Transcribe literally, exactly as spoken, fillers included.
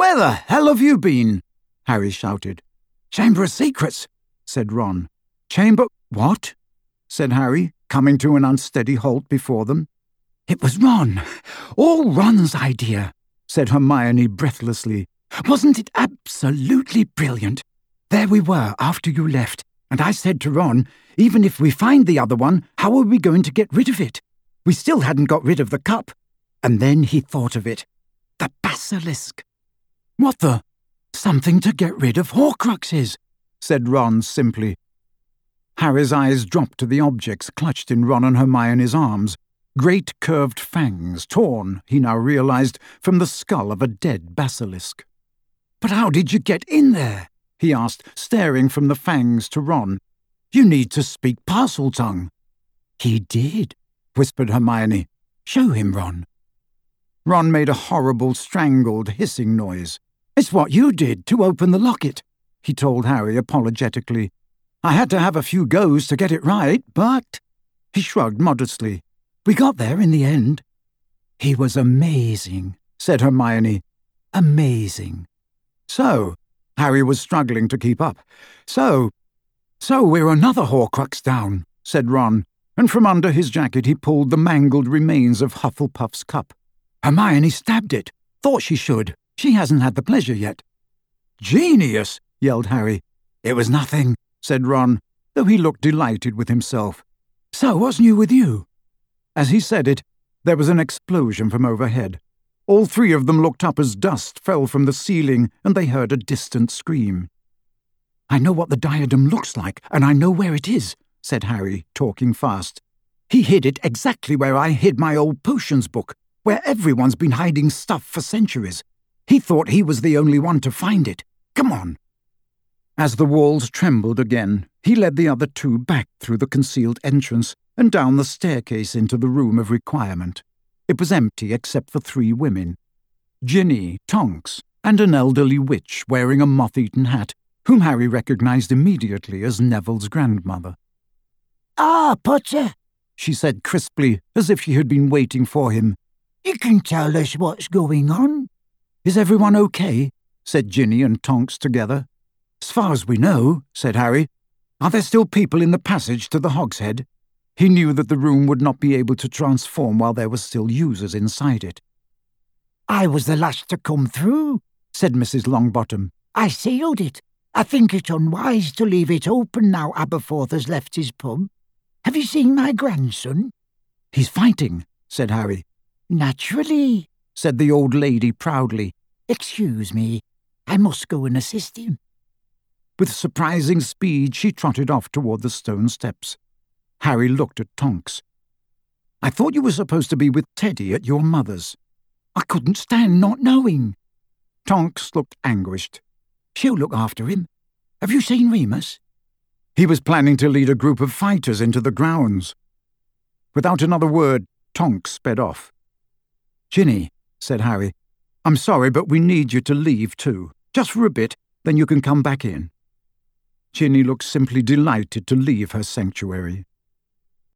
Where the hell have you been? Harry shouted. Chamber of Secrets, said Ron. Chamber... what? Said Harry, coming to an unsteady halt before them. It was Ron. All Ron's idea, said Hermione breathlessly. Wasn't it absolutely brilliant? There we were after you left, and I said to Ron, even if we find the other one, how are we going to get rid of it? We still hadn't got rid of the cup. And then he thought of it. The basilisk. What the? Something to get rid of Horcruxes, said Ron simply. Harry's eyes dropped to the objects clutched in Ron and Hermione's arms. Great curved fangs, torn, he now realized, from the skull of a dead basilisk. But how did you get in there? He asked, staring from the fangs to Ron. You need to speak Parseltongue. He did, whispered Hermione. Show him, Ron. Ron made a horrible, strangled, hissing noise. It's what you did to open the locket, he told Harry apologetically. I had to have a few goes to get it right, but... He shrugged modestly. We got there in the end. He was amazing, said Hermione. Amazing. So, Harry was struggling to keep up. So, so we're another Horcrux down, said Ron, and from under his jacket he pulled the mangled remains of Hufflepuff's cup. Hermione stabbed it. Thought she should. She hasn't had the pleasure yet. Genius, yelled Harry. It was nothing, said Ron, though he looked delighted with himself. So what's new with you? As he said it, there was an explosion from overhead. All three of them looked up as dust fell from the ceiling, and they heard a distant scream. I know what the diadem looks like, and I know where it is, said Harry, talking fast. He hid it exactly where I hid my old potions book, where everyone's been hiding stuff for centuries. He thought he was the only one to find it. Come on. As the walls trembled again, he led the other two back through the concealed entrance and down the staircase into the room of requirement. It was empty except for three women. Ginny, Tonks, and an elderly witch wearing a moth-eaten hat, whom Harry recognized immediately as Neville's grandmother. Ah, Potter, she said crisply, as if she had been waiting for him. You can tell us what's going on. Is everyone okay? Said Ginny and Tonks together. As far as we know, said Harry. Are there still people in the passage to the Hogshead? He knew that the room would not be able to transform while there were still users inside it. I was the last to come through, said Missus Longbottom. I sealed it. I think it unwise to leave it open now Aberforth has left his pub. Have you seen my grandson? He's fighting, said Harry. Naturally, said the old lady proudly. Excuse me, I must go and assist him. With surprising speed, she trotted off toward the stone steps. Harry looked at Tonks. I thought you were supposed to be with Teddy at your mother's. I couldn't stand not knowing. Tonks looked anguished. She'll look after him. Have you seen Remus? He was planning to lead a group of fighters into the grounds. Without another word, Tonks sped off. Ginny, said Harry, I'm sorry, but we need you to leave too. Just for a bit, then you can come back in. Ginny looked simply delighted to leave her sanctuary.